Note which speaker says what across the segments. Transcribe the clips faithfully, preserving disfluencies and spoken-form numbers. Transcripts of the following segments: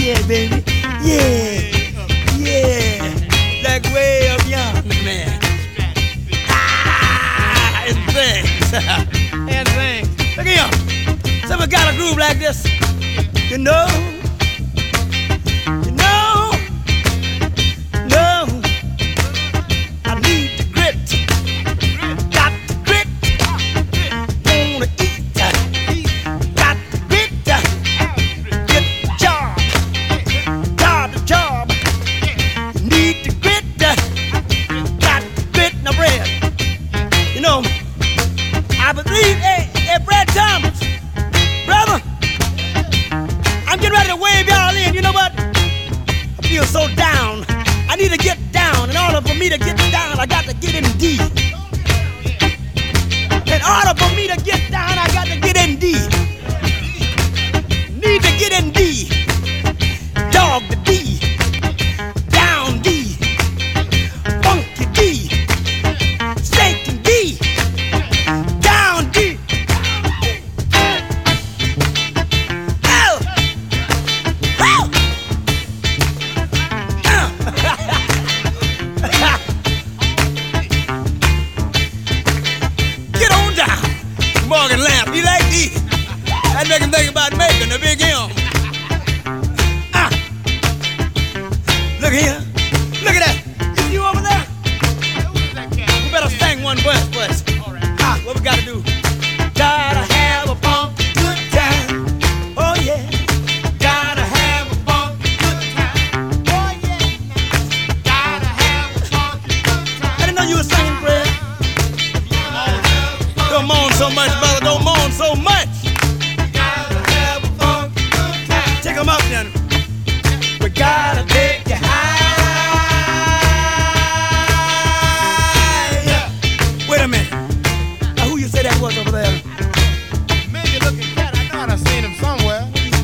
Speaker 1: yeah, baby. Yeah, yeah. Like way up yonder, man. Ah, it's things. And things. Look here. Somebody got a groove like this. You know? You know? No. I need the grit. Got the grit. Wanna eat. Got the grit. Get the job. Got the job. Need the grit. Got the grit in the bread. You know, I believe, hey, hey, Brad Thomas, brother, I'm getting ready to wave y'all in. You know what? I feel so down. I need to get down. In order for me to get down, I got to get in D. In order for me to get down, I got to get in D. Need to get in D. Dog the D. Down D. Funky D. Shaking D. Down D. Oh! Oh! Get on down. Morgan Lamb, you like D? That make him think about making a big M. Ah. Look here. Look at that. Is you over there? We better sing one verse for us. Ah, what we gotta do? Gotta have a funky good time. Oh yeah. Gotta have a funky good time. Oh yeah. Gotta have a funky good time. I didn't know you were singing, Fred. Don't moan so much, brother. Don't moan so much. Gotta have a funky good time. Take 'em up then. We gotta take you high. Wait a minute. Now who you say that was over there?
Speaker 2: Maybe looking cat. I thought I seen him somewhere.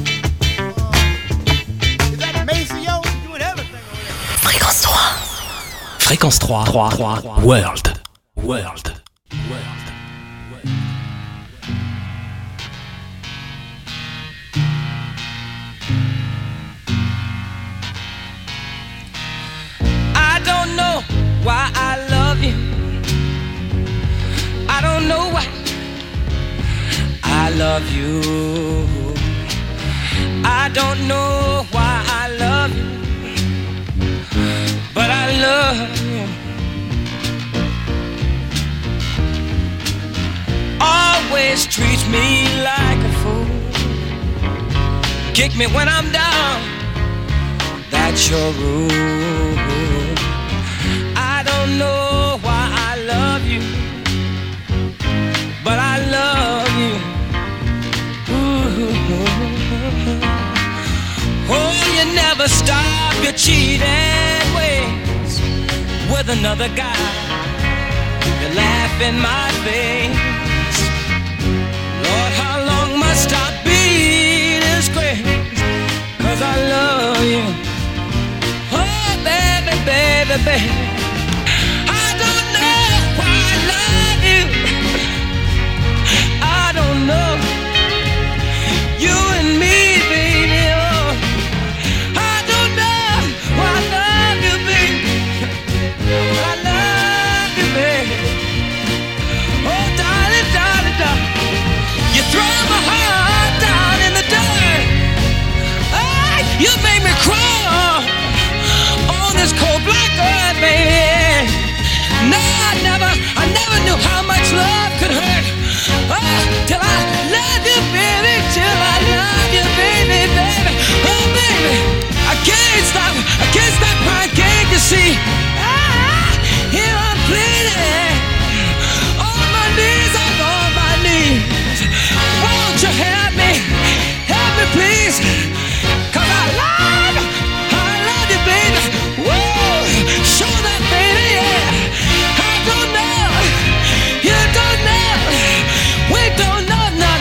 Speaker 2: Uh, is that Maceo?
Speaker 1: Doing everything over there.
Speaker 3: Fréquence trois. Fréquence trois. trois. World. World. World.
Speaker 4: I don't know why I love you. I don't know why I love you. I don't know why I love you, but I love you. Always treats me like a fool. Kick me when I'm down. That's your rule. I don't know why I love you, but I love you. Ooh. Oh, you never stop your cheating ways with another guy. You laugh in my face. Lord, how long must I be disgraced? 'Cause I love you. Oh, baby, baby, baby. I don't know why I love you. I don't know. You and me, baby, oh. I don't know why I love you, baby. I love you, baby. Oh, darling, darling, darling. You throw my heart down in the dirt. Oh, you make me crawl on this cold black earth, baby. No, I never, I never knew how much love could hurt. Oh, till I love you, baby, till I love you, baby, baby. Oh, baby, I can't stop, I can't stop crying, can't you see? Ah, here I'm pleading, on my knees, I'm on my knees. Won't you help me, help me please? 'Cause I love, I love you, baby. Woo, show that, baby, yeah. I don't know, you don't know, we don't know now.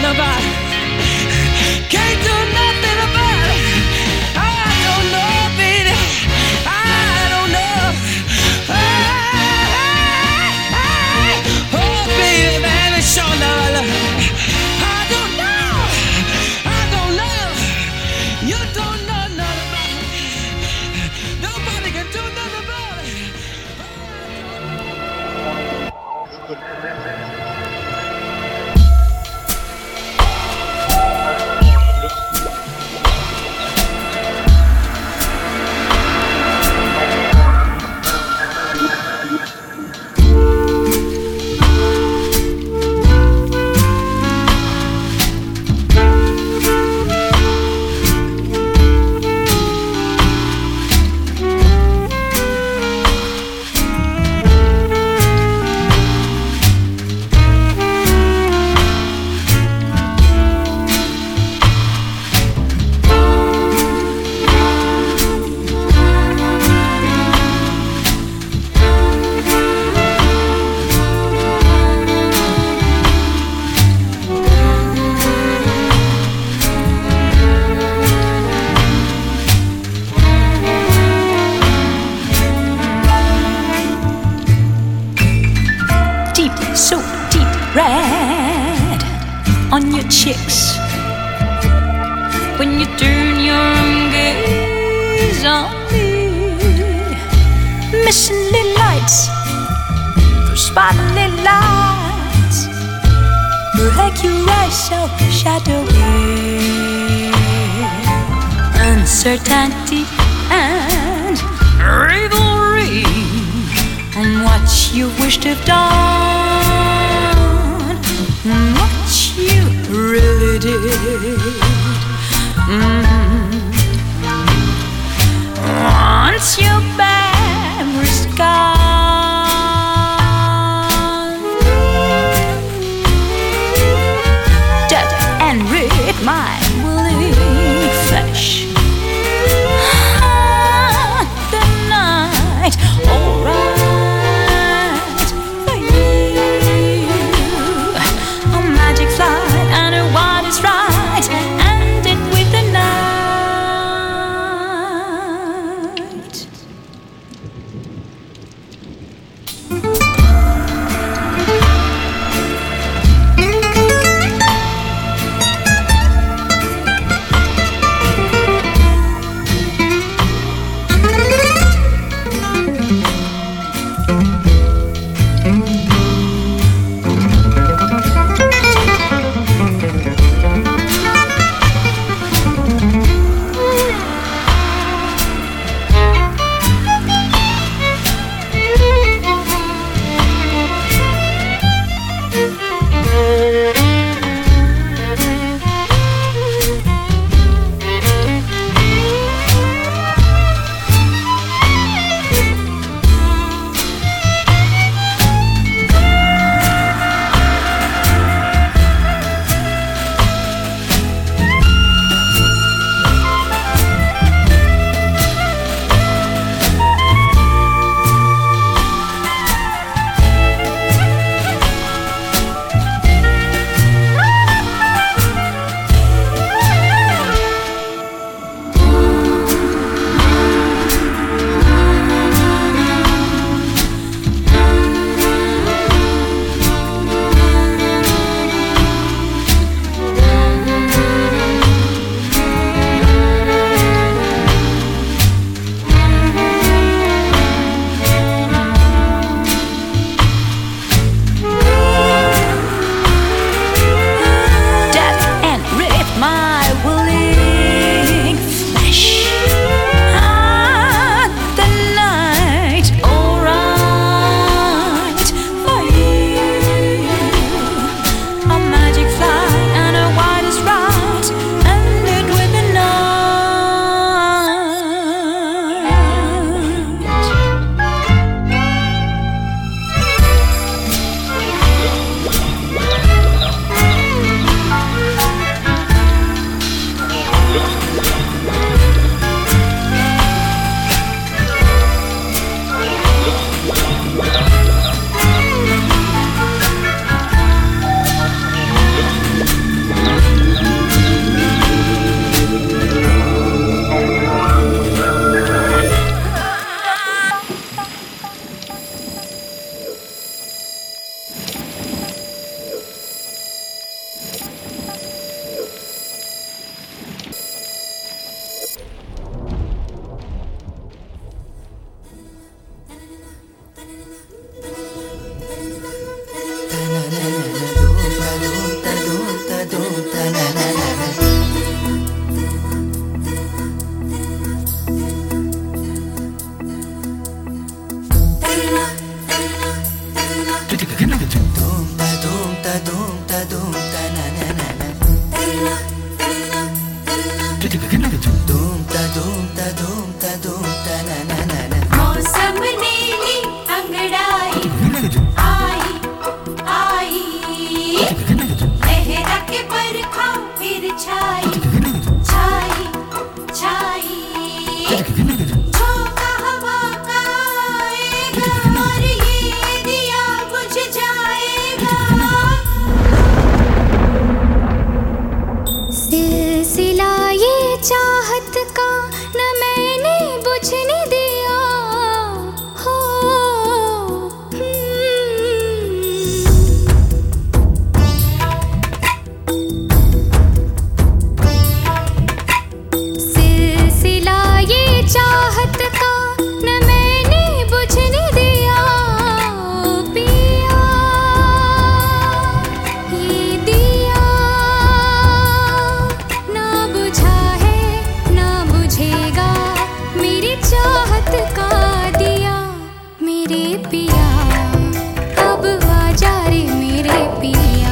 Speaker 5: on your cheeks when you turn your gaze on me. Missing little lights, spotlight lights, break your eyes so shadowy. Uncertainty and revelry on what you wish to have done, what you really did. Mm-hmm. Once your memory's gone, dead and rid my willing flesh. Ah, the night, alright for you. A magic flight and a what is right, ended with the night.
Speaker 6: मौसम नीली अंगड़ाई आई आई लहरा के बरखा फिर छाई छाई छाई झोंका हवा का आएगा और ये दिया बुझ जाएगा। सिलसिला ये चाहत का न मैंने बुझने दिया हो,
Speaker 5: चाहत का न मैंने बुझने दिया पिया, ये दिया ना बुझा है ना बुझेगा मेरी चाहत का दिया मेरे पिया। अब आजा रे मेरे पिया,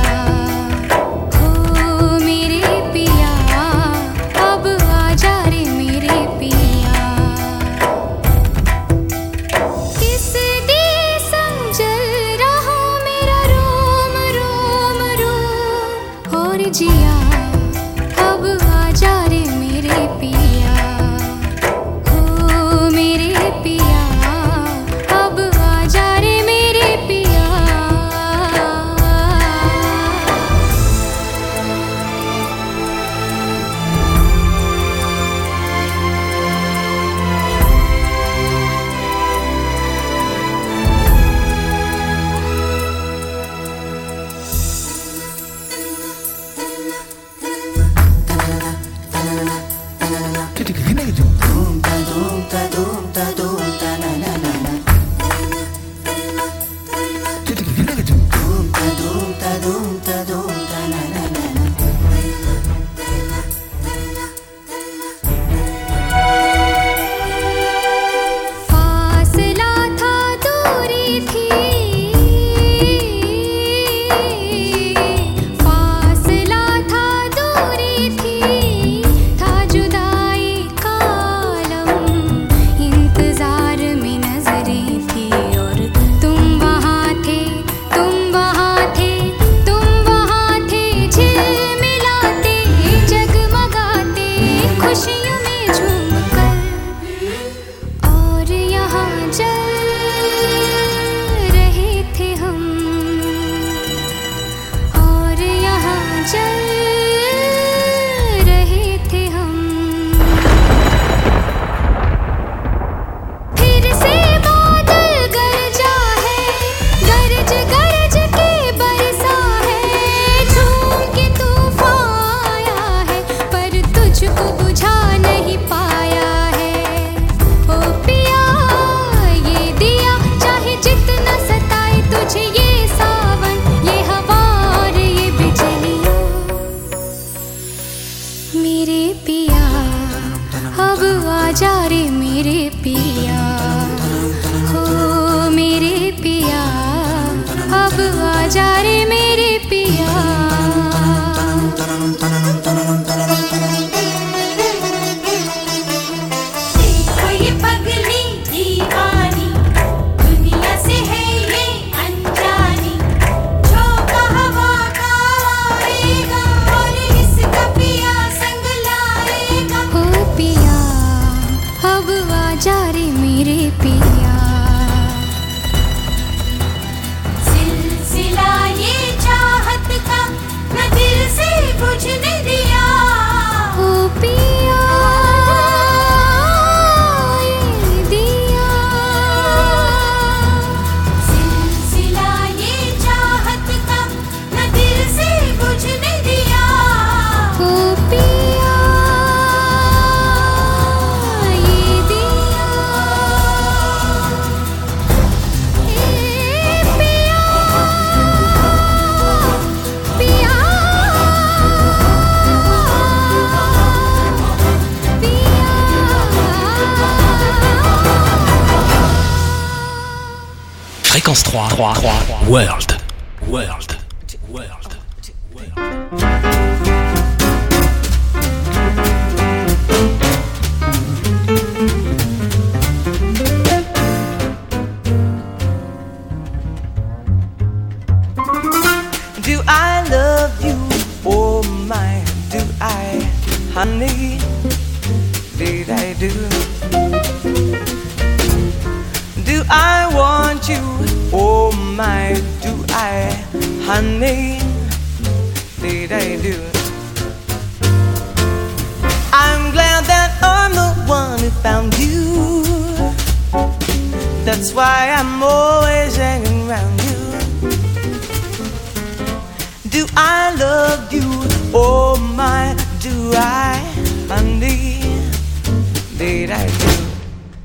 Speaker 5: हो मेरे पिया, अब आजा रे मेरे पिया। किस दिए संग जल रहा मेरा रोम रोम रोम और जिया, अब आजा रे मेरे पिया, हो मेरे पिया, अब आजा रे मेरे पिया। फासला था दूरी थी, फासला था दूरी थी, था जुदाई का आलम, इंतजार में नजरें थी और तुम वहाँ थे, तुम वहाँ थे, तुम वहाँ थे, झिलमिलाते जगमगाते खुशियों में झूमकर, और यहाँ जल रहे थे हम, और यहाँ जल रहे थे हम। फिर से बादल गरजा है, गरज गरज के बरसा है, झूम के तूफान आया है, पर तुझको बुझा नहीं पाया है। ओ पिया ये दिया चाहे जितना सताए तुझे ये सावन, ये हवा और ये बिजलियाँ, मेरे पिया अब आजा रे मेरे पिया, हो मेरे पिया, अब आजा रे मेरे पिया।
Speaker 6: देखो ये पगली दीवानी, दुनिया से है ये अनजानी, झोंका हवा का आएगा और इसका पिया संग लाएगा।
Speaker 5: हो पिया अब आजा रे मेरे पिया,
Speaker 6: सिलसिला ये चाहत का न दिल से बुझने दिया।
Speaker 5: हो पिया ये दिया,
Speaker 6: सिलसिला ये चाहत का न दिल से बुझने दिया।
Speaker 5: हो पिया ये दिया, ए पिया पिया
Speaker 3: Fréquence trois, trois, trois, World. World. World.
Speaker 4: Do I love you? Oh my, do I, honey? Did I do? Do I want you? Oh my, do I, honey? Did I do? I'm glad that I'm the one who found you. That's why I'm always hanging around you. Do I love you? Oh my, do I, honey? Did I do?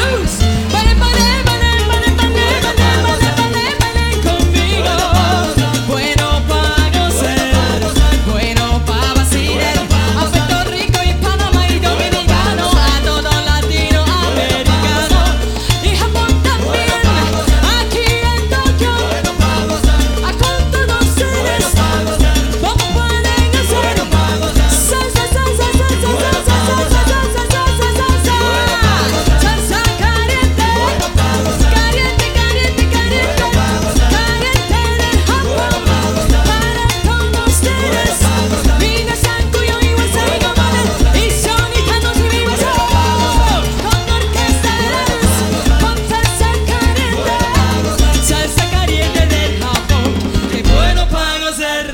Speaker 4: blues. Vale, vale, vale, vale, vale, vale, vale, vale, vale conmigo. Bueno pa' gozar, bueno pa' vacilar. A Puerto Rico y Panamá y Dominicano, a todo latinoamericano y Japón también. Aquí en Tokio, a con todos ustedes, vos pueden hacer salsa, salsa, salsa, salsa, salsa, salsa, salsa, salsa, salsa caliente, caliente, caliente, caliente, caliente del Japón. Para con ustedes, minasan kuyo iwasai ga mane, ishoni tanoshimi mashou. Con orquestales, con salsa caliente, salsa caliente del Japón. Qué bueno para gozar.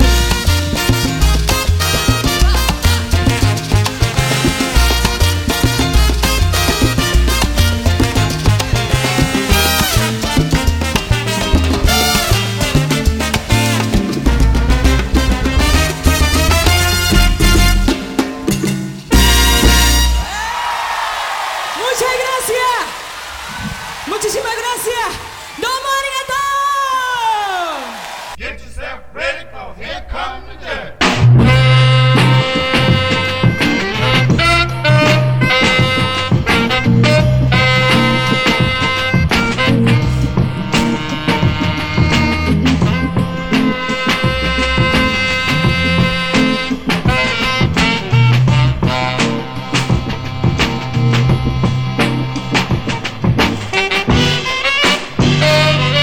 Speaker 4: Muchas gracias. Muchísimas gracias. Domo arigato.
Speaker 2: Get yourself ready, cause here comes the judge.
Speaker 6: Thank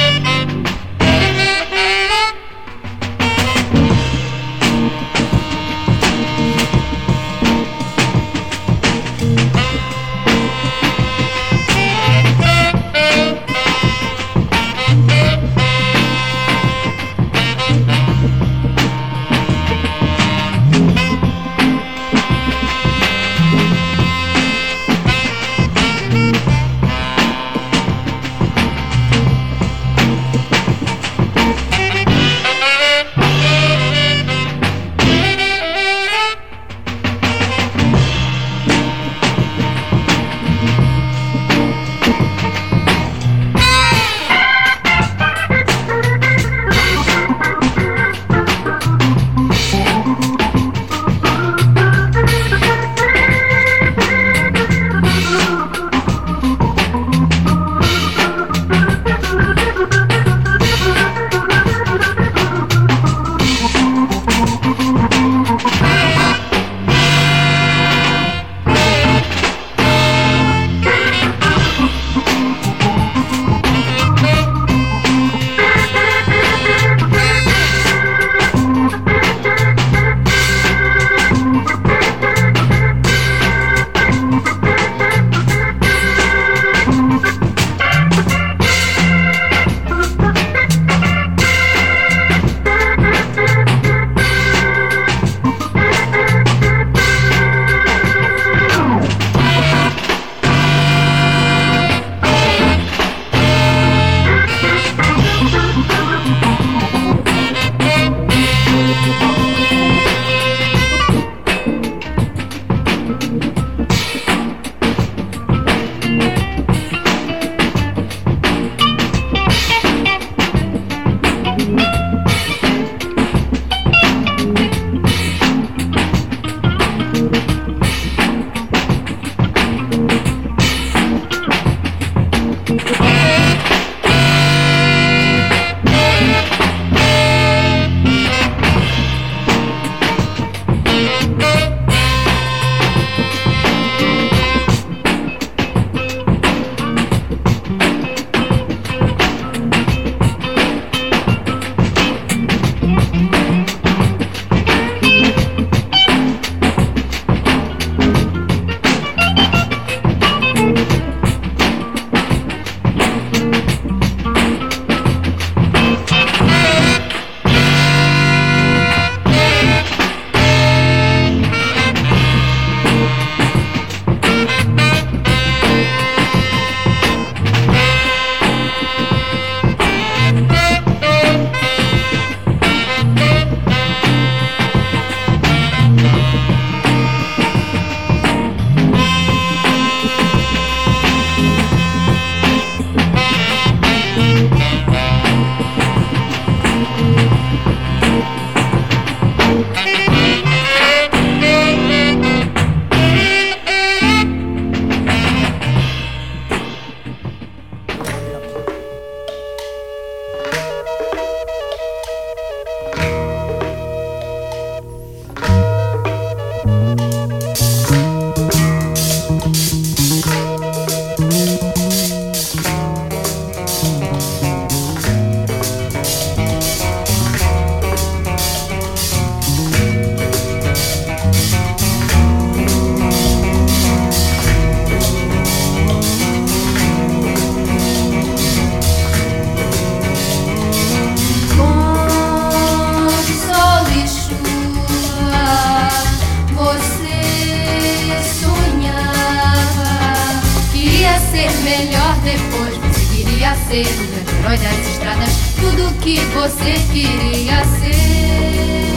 Speaker 6: ser melhor depois. Você queria ser o grande herói das estradas, tudo que você queria ser.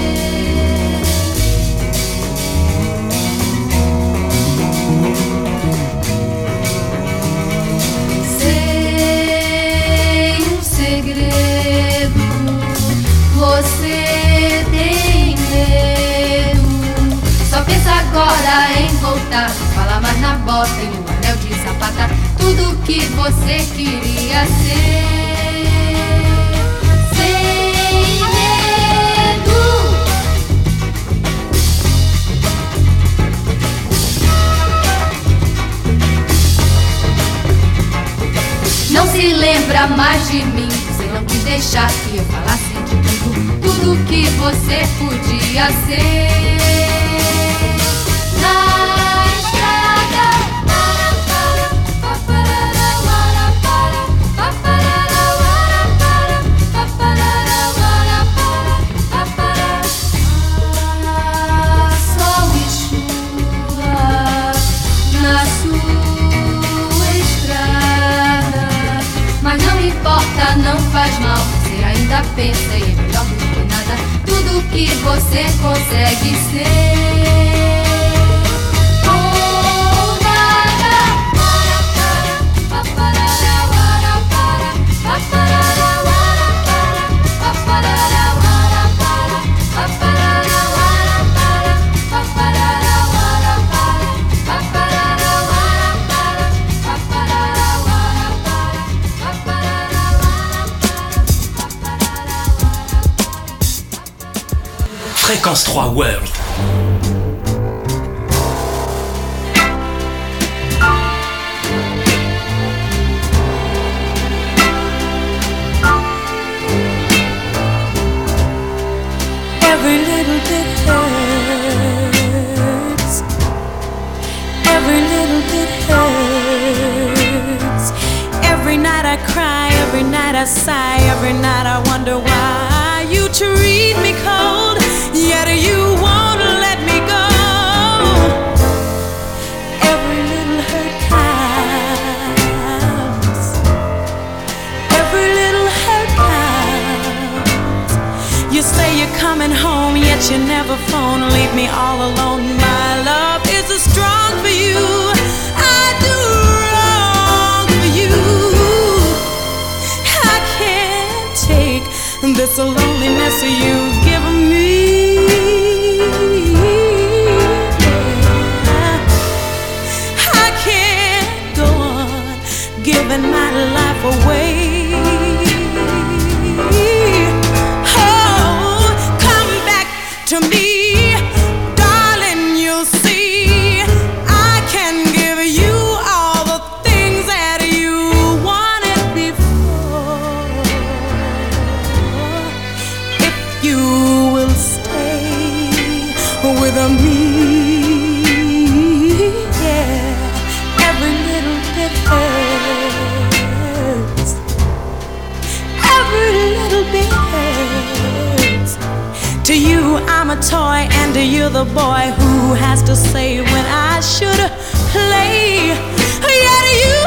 Speaker 6: Sei um segredo, você tem medo. Só pensa agora em voltar, fala mais na bota e no anel de sapata, tudo que você queria ser. Sem medo. Não se lembra mais de mim, você não quis deixar que eu falasse de tudo, tudo que você podia ser. Na estrada, para, para, paparara, para, para, paparara, para, paparara, para, para. Ah, sol e chuva na sua estrada, mas não importa, não faz mal. Você ainda pensa e é melhor do que nada, tudo que você consegue ser.
Speaker 3: Fréquence trois World.
Speaker 7: Every little bit hurts. Every little bit hurts. Every night I cry, every night I sigh, every night I wonder why you treat me cold, yet you won't let me go. Every little hurt counts. Every little hurt counts. You say you're coming home, yet you never phone. Leave me all alone. My love isn't strong for you. I do wrong for you. I can't take this loneliness you give me. I can't go on giving my life away. Oh, come back to me. With me, yeah. Every little bit hurts. Every little bit hurts. To you I'm a toy, and to you the boy who has to say when I should play. Yeah, to you